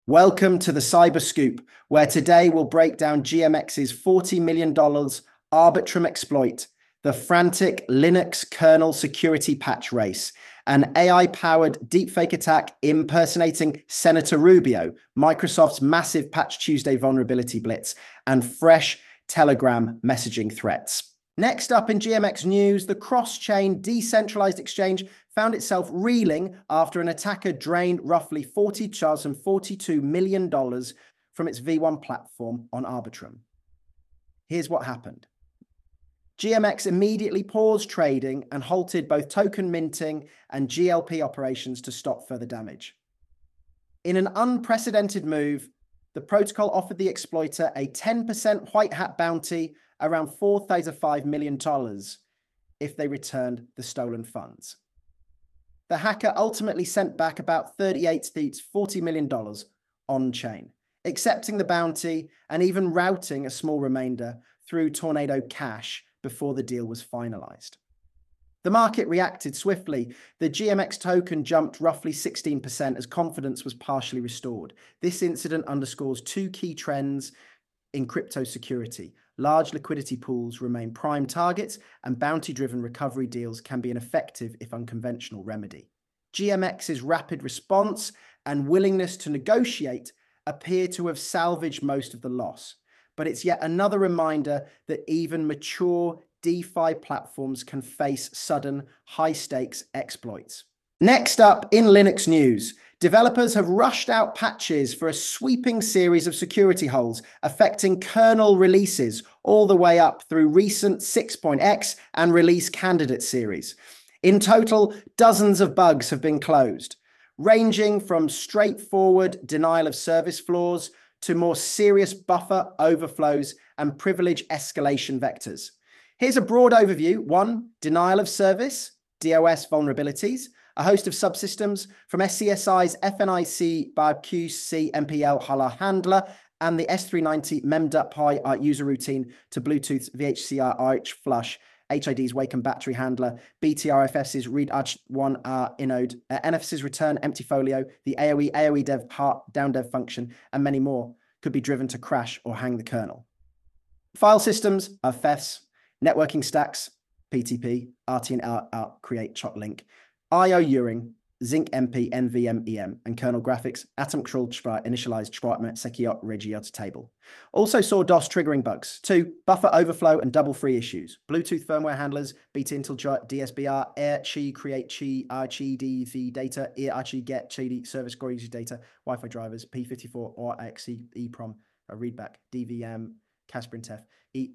Welcome to the Cyber Scoop, where today we'll break down GMX's $40 million Arbitrum exploit, the frantic Linux kernel security patch race, an AI-powered deepfake attack impersonating Senator Rubio, Microsoft's massive Patch Tuesday vulnerability blitz, and fresh Telegram messaging threats. Next up in GMX news, the cross-chain decentralized exchange found itself reeling after an attacker drained roughly $42 million from its V1 platform on Arbitrum. Here's what happened. GMX immediately paused trading and halted both token minting and GLP operations to stop further damage. In an unprecedented move, the protocol offered the exploiter a 10% white hat bounty around $4.5 million if they returned the stolen funds. The hacker ultimately sent back about 40 million on-chain, accepting the bounty and even routing a small remainder through Tornado Cash before the deal was finalized. The market reacted swiftly. The GMX token jumped roughly 16% as confidence was partially restored. This incident underscores two key trends in crypto security. Large liquidity pools remain prime targets, and bounty-driven recovery deals can be an effective, if unconventional, remedy. GMX's rapid response and willingness to negotiate appear to have salvaged most of the loss, but it's yet another reminder that even mature DeFi platforms can face sudden, high-stakes exploits. Next up in Linux news, developers have rushed out patches for a sweeping series of security holes affecting kernel releases all the way up through recent 6.x and release candidate series. In total, dozens of bugs have been closed, ranging from straightforward denial of service flaws to more serious buffer overflows and privilege escalation vectors. Here's a broad overview. 1. Denial of service, DOS vulnerabilities, a host of subsystems from SCSI's FNIC BarbQC MPL Hala handler and the S390 MEM.py user routine to Bluetooth's VHCR RH flush, HID's wake and battery handler, BTRFS's read arch1 inode, NFS's return empty folio, the AOE dev part down dev function, and many more could be driven to crash or hang the kernel. File systems are FEFs, networking stacks, PTP, RT&R create chotlink, IO Uring, Zinc MP, NVM EM, and kernel graphics, atom control initialized Schwartmer, Sekiot, Regiot table. Also saw DOS triggering bugs. 2. Buffer overflow and double free issues. Bluetooth firmware handlers, Beta Intel DSBR, Air Chi create Chi, Chi DV data, Ear Chi get Chi service crazy data, Wi-Fi drivers, P54 or XE EEPROM, readback, DVM, Kasprintf,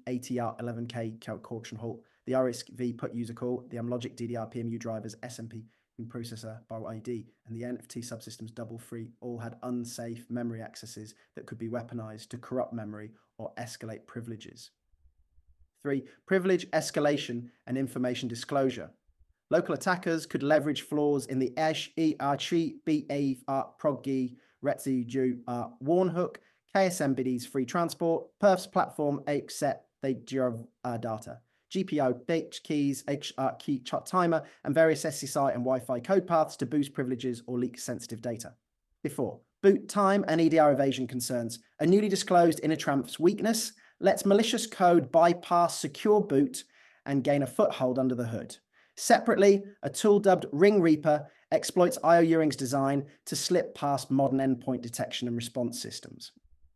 ATR 11K caution halt, the RSV put user call, the Amlogic DDR PMU drivers, SMP processor, borrow ID, and the NFT subsystems double free all had unsafe memory accesses that could be weaponized to corrupt memory or escalate privileges. 3. Privilege escalation and information disclosure. Local attackers could leverage flaws in the ERCHI, BAR, PROGGI, RETZI, Warnhook, KSM biddies free transport, Perf's platform, accept they data. GPO, H keys, key chart timer, and various SSI and Wi-Fi code paths to boost privileges or leak sensitive data. Before, boot time and EDR evasion concerns. A newly disclosed InnoTramp's weakness lets malicious code bypass secure boot and gain a foothold under the hood. Separately, a tool dubbed Ring Reaper exploits IO Uring's design to slip past modern endpoint detection and response systems.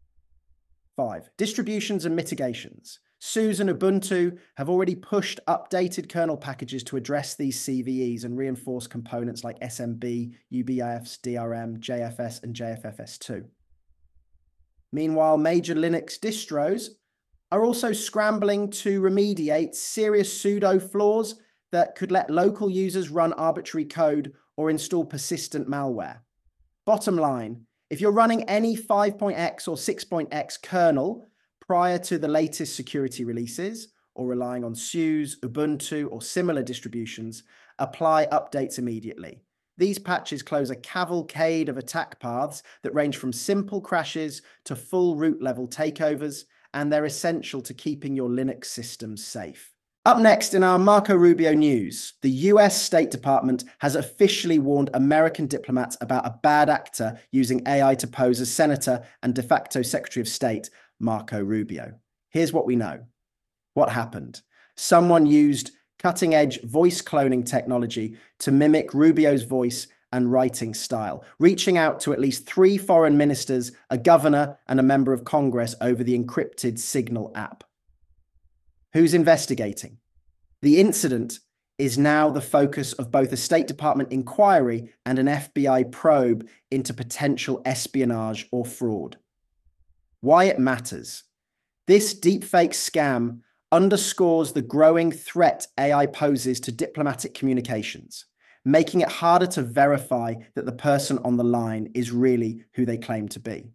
5. Distributions and mitigations. SUSE and Ubuntu have already pushed updated kernel packages to address these CVEs and reinforce components like SMB, UBIFs, DRM, JFS, and JFFS2. Meanwhile, major Linux distros are also scrambling to remediate serious pseudo flaws that could let local users run arbitrary code or install persistent malware. Bottom line, if you're running any 5.x or 6.x kernel prior to the latest security releases, or relying on SUSE, Ubuntu, or similar distributions, apply updates immediately. These patches close a cavalcade of attack paths that range from simple crashes to full root level takeovers, and they're essential to keeping your Linux systems safe. Up next in our Marco Rubio news, the US State Department has officially warned American diplomats about a bad actor using AI to pose as Senator and de facto Secretary of State Marco Rubio. Here's what we know. What happened? Someone used cutting-edge voice cloning technology to mimic Rubio's voice and writing style, reaching out to at least 3 foreign ministers, a governor, and a member of Congress over the encrypted Signal app. Who's investigating? The incident is now the focus of both a State Department inquiry and an FBI probe into potential espionage or fraud. Why it matters. This deepfake scam underscores the growing threat AI poses to diplomatic communications, making it harder to verify that the person on the line is really who they claim to be.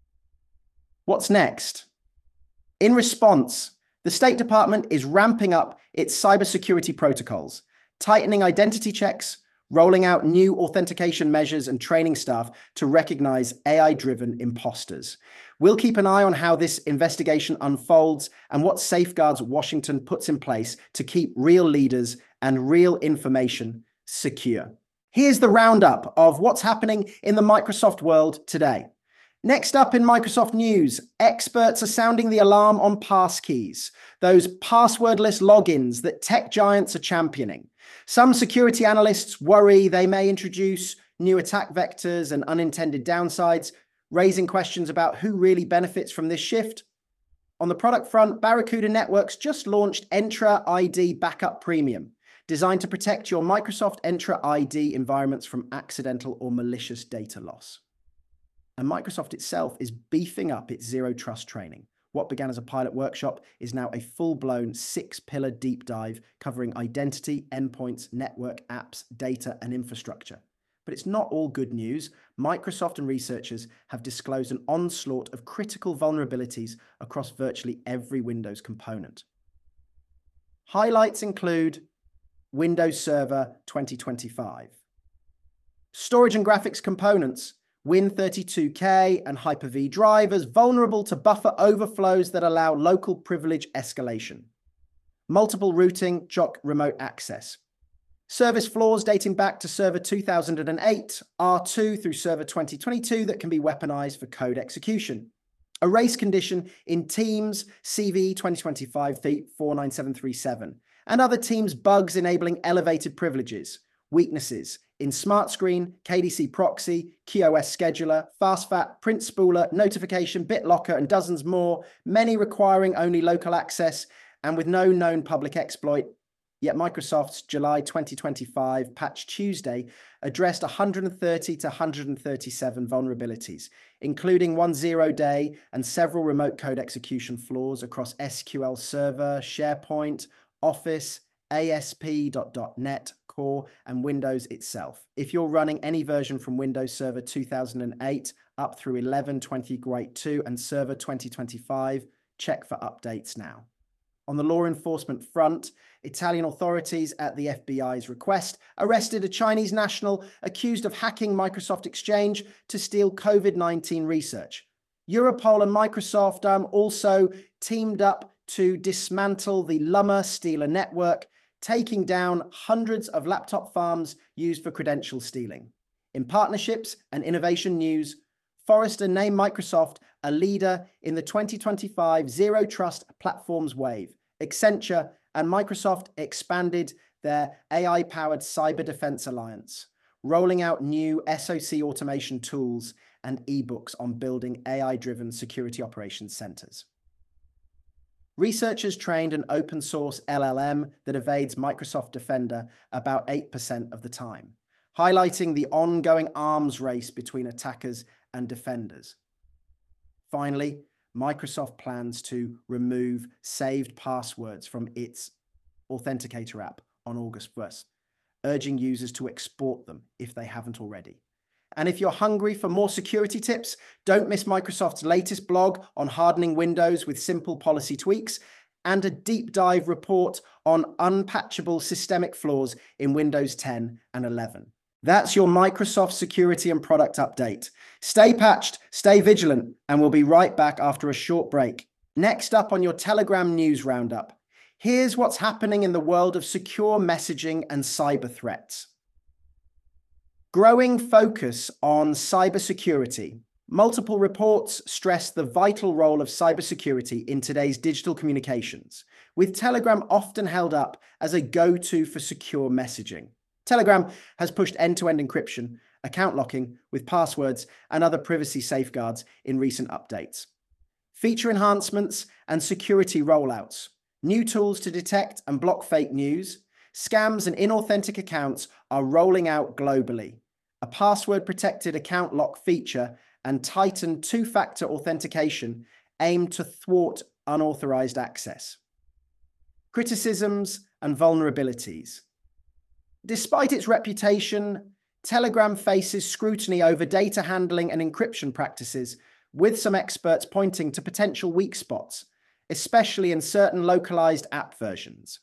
What's next? In response, the State Department is ramping up its cybersecurity protocols, tightening identity checks, rolling out new authentication measures and training staff to recognize AI-driven imposters. We'll keep an eye on how this investigation unfolds and what safeguards Washington puts in place to keep real leaders and real information secure. Here's the roundup of what's happening in the Microsoft world today. Next up in Microsoft news, experts are sounding the alarm on passkeys, those passwordless logins that tech giants are championing. Some security analysts worry they may introduce new attack vectors and unintended downsides, raising questions about who really benefits from this shift. On the product front, Barracuda Networks just launched Entra ID Backup Premium, designed to protect your Microsoft Entra ID environments from accidental or malicious data loss. And Microsoft itself is beefing up its zero trust training. What began as a pilot workshop is now a full-blown 6-pillar deep dive covering identity, endpoints, network, apps, data, and infrastructure. But it's not all good news. Microsoft and researchers have disclosed an onslaught of critical vulnerabilities across virtually every Windows component. Highlights include Windows Server 2025. Storage and graphics components, Win32K and Hyper-V drivers vulnerable to buffer overflows that allow local privilege escalation. Multiple routing, JOC remote access. Service flaws dating back to Server 2008, R2 through Server 2022 that can be weaponized for code execution. A race condition in Teams CV 2025 49737 and other Teams bugs enabling elevated privileges. Weaknesses in SmartScreen, KDC Proxy, QoS Scheduler, FastFat, Print Spooler, Notification, BitLocker, and dozens more, many requiring only local access and with no known public exploit. Yet Microsoft's July 2025 Patch Tuesday addressed 130 to 137 vulnerabilities, including one zero-day and several remote code execution flaws across SQL Server, SharePoint, Office, ASP.NET Core, and Windows itself. If you're running any version from Windows Server 2008 up through 11.20 Grade 2 and Server 2025, check for updates now. On the law enforcement front, Italian authorities at the FBI's request arrested a Chinese national accused of hacking Microsoft Exchange to steal COVID-19 research. Europol and Microsoft also teamed up to dismantle the Lumma Stealer network, taking down hundreds of laptop farms used for credential stealing. In partnerships and innovation news, Forrester named Microsoft a leader in the 2025 Zero Trust Platforms Wave. Accenture and Microsoft expanded their AI-powered Cyber Defense Alliance, rolling out new SOC automation tools and ebooks on building AI-driven security operations centers. Researchers trained an open-source LLM that evades Microsoft Defender about 8% of the time, highlighting the ongoing arms race between attackers and defenders. Finally, Microsoft plans to remove saved passwords from its Authenticator app on August 1st, urging users to export them if they haven't already. And if you're hungry for more security tips, don't miss Microsoft's latest blog on hardening Windows with simple policy tweaks and a deep dive report on unpatchable systemic flaws in Windows 10 and 11. That's your Microsoft security and product update. Stay patched, stay vigilant, and we'll be right back after a short break. Next up on your Telegram news roundup, Here's what's happening in the world of secure messaging and cyber threats. Growing focus on cybersecurity. Multiple reports stress the vital role of cybersecurity in today's digital communications, with Telegram often held up as a go-to for secure messaging. Telegram has pushed end-to-end encryption, account locking with passwords, and other privacy safeguards in recent updates. Feature enhancements and security rollouts. New tools to detect and block fake news. Scams and inauthentic accounts are rolling out globally. A password-protected account lock feature and tightened two-factor authentication aim to thwart unauthorized access. Criticisms and vulnerabilities. Despite its reputation, Telegram faces scrutiny over data handling and encryption practices, with some experts pointing to potential weak spots, especially in certain localized app versions.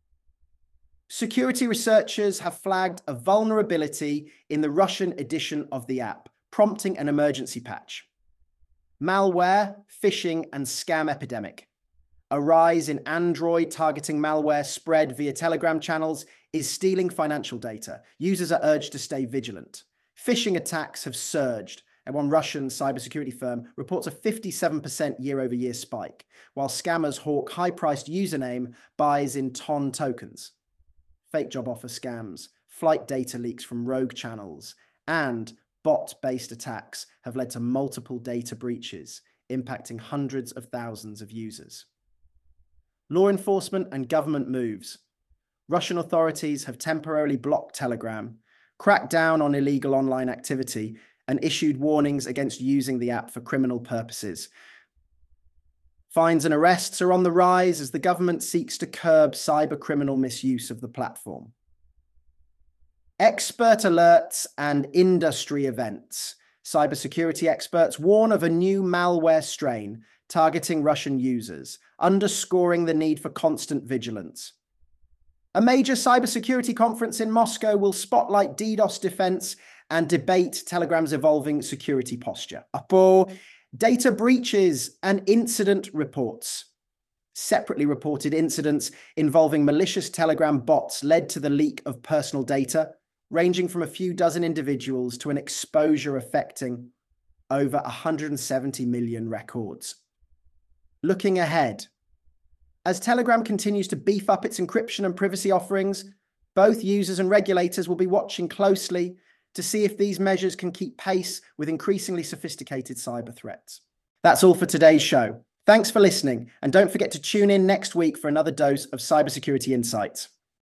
Security researchers have flagged a vulnerability in the Russian edition of the app, prompting an emergency patch. Malware, phishing, and scam epidemic. A rise in Android targeting malware spread via Telegram channels is stealing financial data. Users are urged to stay vigilant. Phishing attacks have surged, and one Russian cybersecurity firm reports a 57% year-over-year spike, while scammers hawk high-priced username buys in TON tokens. Fake job offer scams, flight data leaks from rogue channels, and bot-based attacks have led to multiple data breaches, impacting hundreds of thousands of users. Law enforcement and government moves. Russian authorities have temporarily blocked Telegram, cracked down on illegal online activity, and issued warnings against using the app for criminal purposes. Fines and arrests are on the rise as the government seeks to curb cybercriminal misuse of the platform. Expert alerts and industry events. Cybersecurity experts warn of a new malware strain targeting Russian users, underscoring the need for constant vigilance. A major cybersecurity conference in Moscow will spotlight DDoS defense and debate Telegram's evolving security posture. Data breaches and incident reports. Separately reported incidents involving malicious Telegram bots led to the leak of personal data, ranging from a few dozen individuals to an exposure affecting over 170 million records. Looking ahead, as Telegram continues to beef up its encryption and privacy offerings, both users and regulators will be watching closely to see if these measures can keep pace with increasingly sophisticated cyber threats. That's all for today's show. Thanks for listening, and don't forget to tune in next week for another dose of cybersecurity insights.